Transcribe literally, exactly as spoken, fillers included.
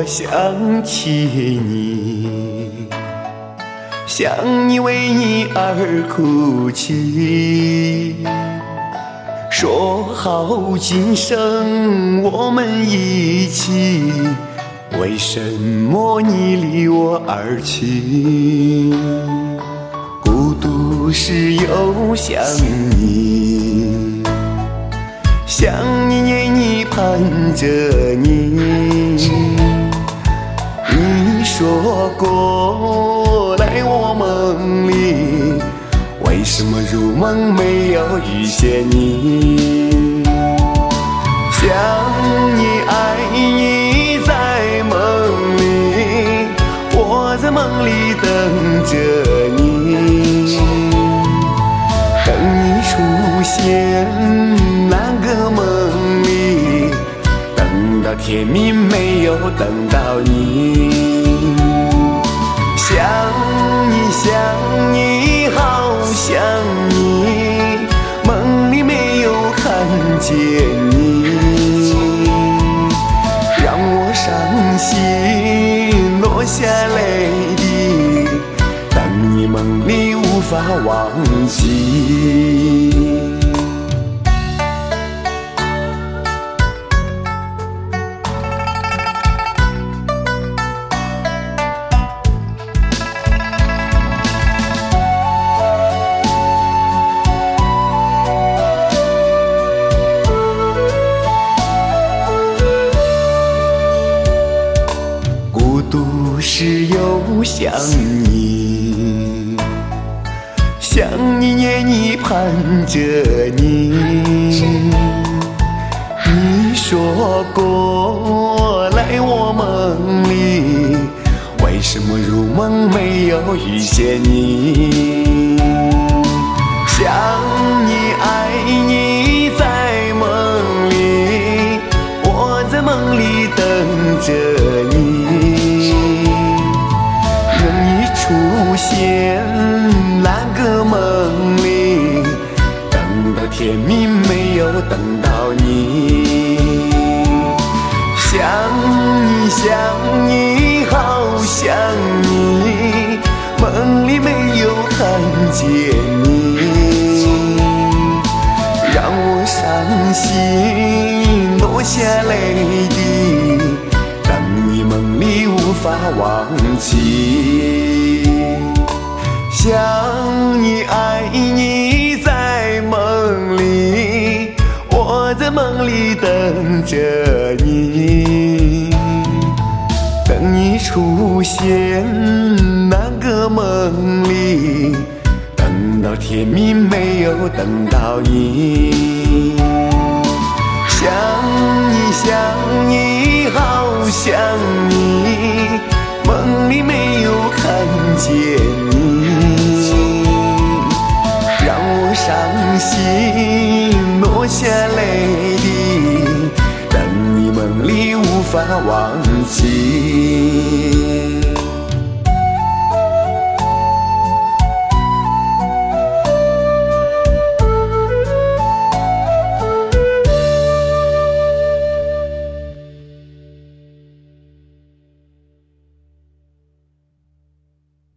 想起你，想你为你而哭泣，说好今生我们一起，为什么你离我而去？孤独时又想你，想你念你盼着你，你说过来我梦里，为什么入梦没有遇见你？想你爱你在梦里，我在梦里等着你，等你出现那个梦里，等到天明没有等到你。想你想你好想你，梦里没有看见你，让我伤心落下泪滴，但你梦里无法忘记。孤独时又想你，想你念你盼着你，你说过来我梦里，为什么入梦没有遇见你？想你爱你在梦里，我在梦里等着你，出现那个梦里，等到天明没有等到你。想你想你好想你，梦里没有看见你，让我伤心落下泪滴，但你梦里无法忘记。想你爱你在梦里，我在梦里等着你，等你出现那个梦里，等到天明没有等到你。想你想你好想你，梦里没有看见你，让我伤心落下泪滴，但你梦里无法忘记。